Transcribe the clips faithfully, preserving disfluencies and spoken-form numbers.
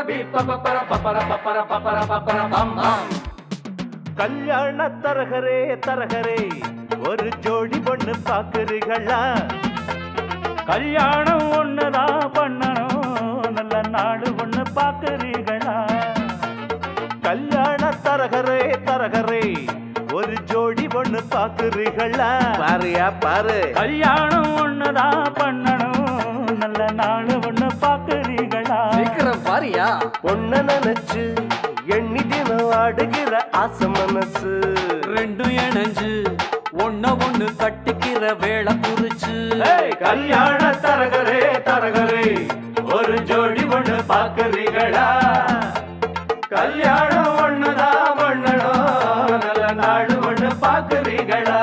கல்யாண தரகரே தரகரே ஒரு ஜோடி பொண்ணு பாக்குறீங்களா? கல்யாணம் ஒண்ணுதான் பண்ணணும், நல்ல நாடு ஒண்ணு பாக்குறீங்களா? கல்யாண தரகரே தரகரே ஒரு ஜோடி பொண்ணு பாக்குறீங்களா? பாருயா பாரு. கல்யாணம் ஒண்ணுதான் பண்ணணும், நல்ல நாடு ஒண்ணு பாக்குறீங்களா? சீக்கிரம் பாருயா. பொண்ண நினைச்சு எண்ணி தினம் ஆடுகிற ஆசை மனசு ரெண்டும் இணைஞ்சு ஒன்ன ஒண்ணு கட்டிக்கிற வேலை குறிச்சு. கல்யாண தரகரே தரகரே ஒரு ஜோடி பொண்ணு பாக்குறீங்களா? கல்யாணம் ஒண்ணுதான் பண்ணணும், நல்ல நாடு ஒண்ணு பாக்குறீங்களா?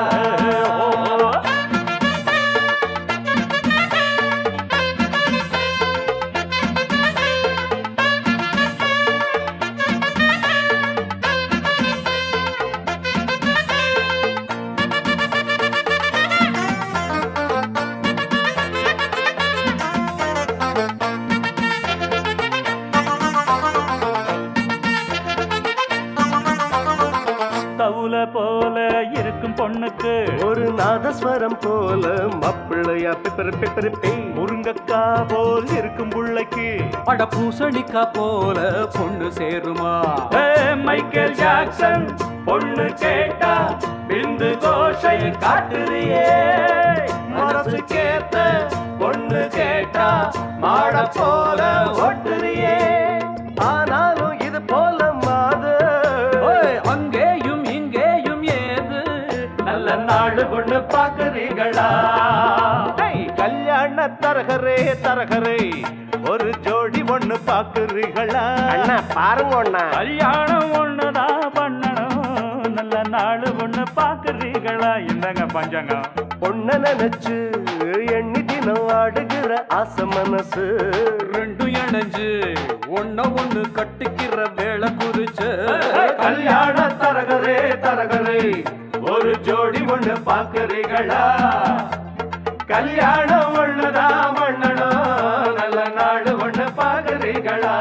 தவுல போல இருக்கும் பொண்ணுக்கு ஒரு நாதஸ்வரம் போல மாப்பிள்ளையா பிப்பர் பிப்பர் பே முருங்கக்கா போல் இருக்கும் புள்ளைக்கு அட பூசணிக்கா போல பொண்ணு சேருமா? மைக்கேல் ஜாக்சன் பொண்ணு கேட்டா பிந்து கோஷை காட்டுறியே. மனசு கேட்ட பொண்ணு கேட்டா மாட போல ஓட்டுறியே. ஆனாலும் இது போல மாது அங்கேயும் இங்கேயும் ஏது நல்ல நாடு ஒண்ணு பாக்குறீங்களா? கல்யாண தரகரே தரகரே ஒரு ஜோடி ஒண்ணு பாக்குறீங்களா? அண்ணா பாருங்க அண்ணா. கல்யாணம் ஒண்ணுதான் பண்ணணும், நல்ல நாடு ஒண்ணு பாக்குறீங்களா? இந்தாங்க பஞ்சாங்கம். பொண்ண நினைச்சு எண்ணி தினம் ஆடுகிற ஆசை மனசு ரெண்டும் இணைஞ்சு ஒன்ன ஒண்ணு கட்டிக்கிற வேலை குறிச்சு. கல்யாண தரகரே தரகரே ஒரு ஜோடி ஒண்ணு பாக்குறீங்களா? கல்யாணம் ஒண்ணுதான் பண்ணணும், நல்ல நாடு ஒண்ணு பாக்குறீங்களா?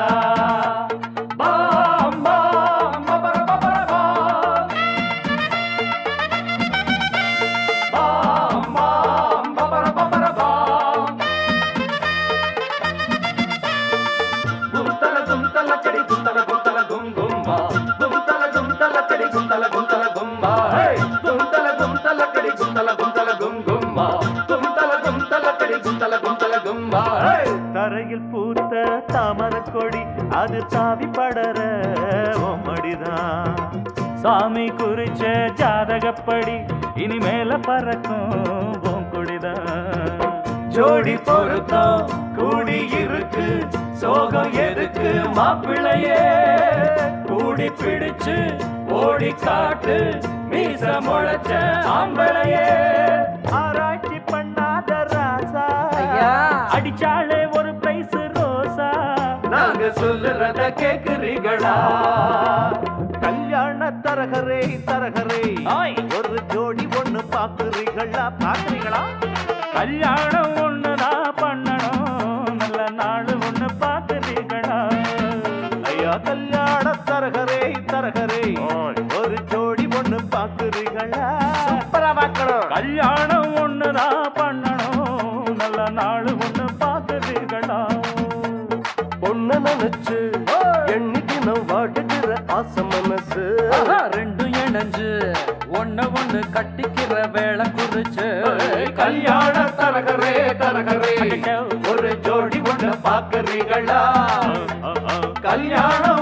பாம், பாம், பபர, பபர, பாம். பாம், பாம், பபர, பபர, பாம். குந்தல குந்தல கடி குந்தல குந்தல கும் கும்பா குந்தல குந்தல கடி குந்தல குந்தல கும்பா குந்தல குந்தல கடி குந்தல குந்தல கும் கும்பா குந்தல குந்தல கடி குந்தல குந்தல கும்பா. தரையில் பூத்த தாமர கொடி அது தாவி படர மடிதான் சாமி குறிச்ச ஜாதகப்படி இனிமேல பறக்கும் பூங்குடிதான். ஜோடி பொருத்தம் கூடி இருக்கு சோகம் எதுக்கு மாப்பிள்ளையே? கூடி பிடிச்சு ஓடி காட்டு மீச முளைச்ச ஆம்பளையே. ஆராய்ச்சி பண்ணாத ராசா ஐயா. அடிச்சாலே ஒரு பிரைஸ் ரோசா. நாங்க சொல்லுறத கேக்குறீங்களா? கல்யாண தரகரே தரகரே ஆய். ஒரு ஜோடி ஒண்ணு பாக்குறீங்களா? பாக்குறீங்களா? கல்யாணம் ஒண்ணுதான் பண்ணணும், நல்ல நாடு ஒண்ணு பாக்குறீங்களா? ஐயா கல்யாண தரகரே தரகரே ஒரு ஜோடி ஒண்ணு பாக்குறீங்களா? சூப்பரா பார்க்கணும். கல்யாணம் ஒண்ணுதான் பண்ணணும், நல்ல நாடு ஒண்ணு பாக்குறீங்களா? பொண்ணு நினைச்சு எண்ணி தினம் வாடுகிற ஆசை மனசு ஆஹா, ரெண்டும் இணைஞ்சு ஒன்ன ஒண்ணு கட்டிக்கிற வேலை குறிச்சு. கல்யாண தரகரே தரகரே ஒரு ஜோடி ஒண்ணு பாக்குறீங்களா? கல்யாணம்